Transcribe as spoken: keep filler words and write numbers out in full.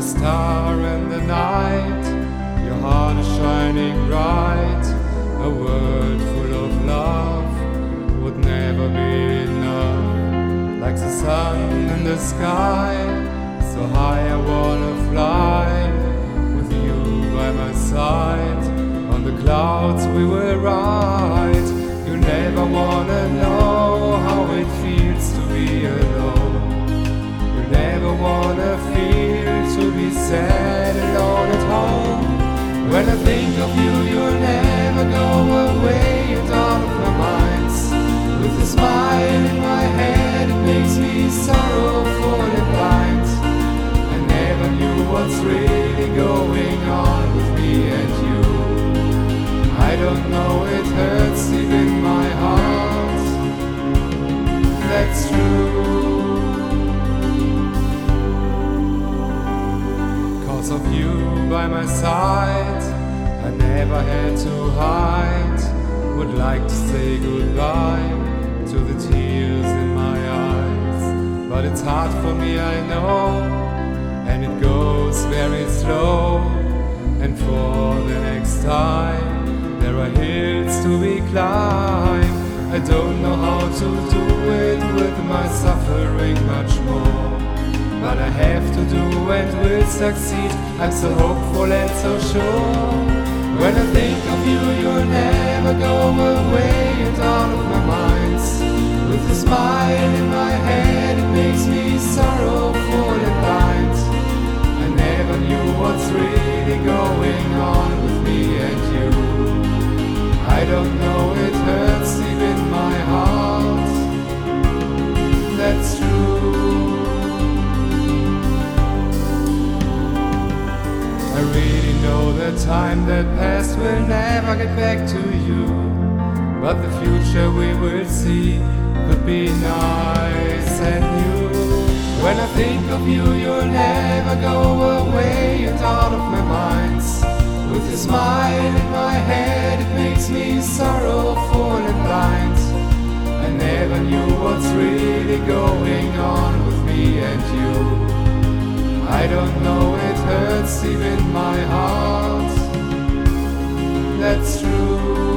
star in the night. Your heart is shining bright. A world full of love would never be enough. Like the sun in the sky, so high I wanna fly. With you by my side, on the clouds we will ride. You never wanna know how it feels to be alone. You never wanna feel to be sad alone at home. When I think of you, you'll never go away and out of my mind. With a smile in my head, it makes me sorrowful and blind. I never knew what's really going on with me and you. I don't know, it hurts deep in my heart. That's true. Cause of you by my side, I never had to hide. Would like to say goodbye to the tears in my eyes. But it's hard for me, I know, and it goes very slow. And for the next time, there are hills to be climbed. I don't know how to do it with my suffering much more, but I have to do and will succeed. I'm so hopeful and so sure. When I think of you, you'll never go away and out of my mind. With a smile in my head, it makes me sorrowful and blind. I never knew what's really going on with me and you. I don't know, it hurts deep in my heart. That's true. I really know the time that passed will never get back to you, but the future we will see could be nice and new. When I think of you, you'll never go away and out of my mind. With a smile in my head, it makes me sorrowful and blind. I never knew what's really going on with me and you. I don't know, it hurts deep in my heart. That's true.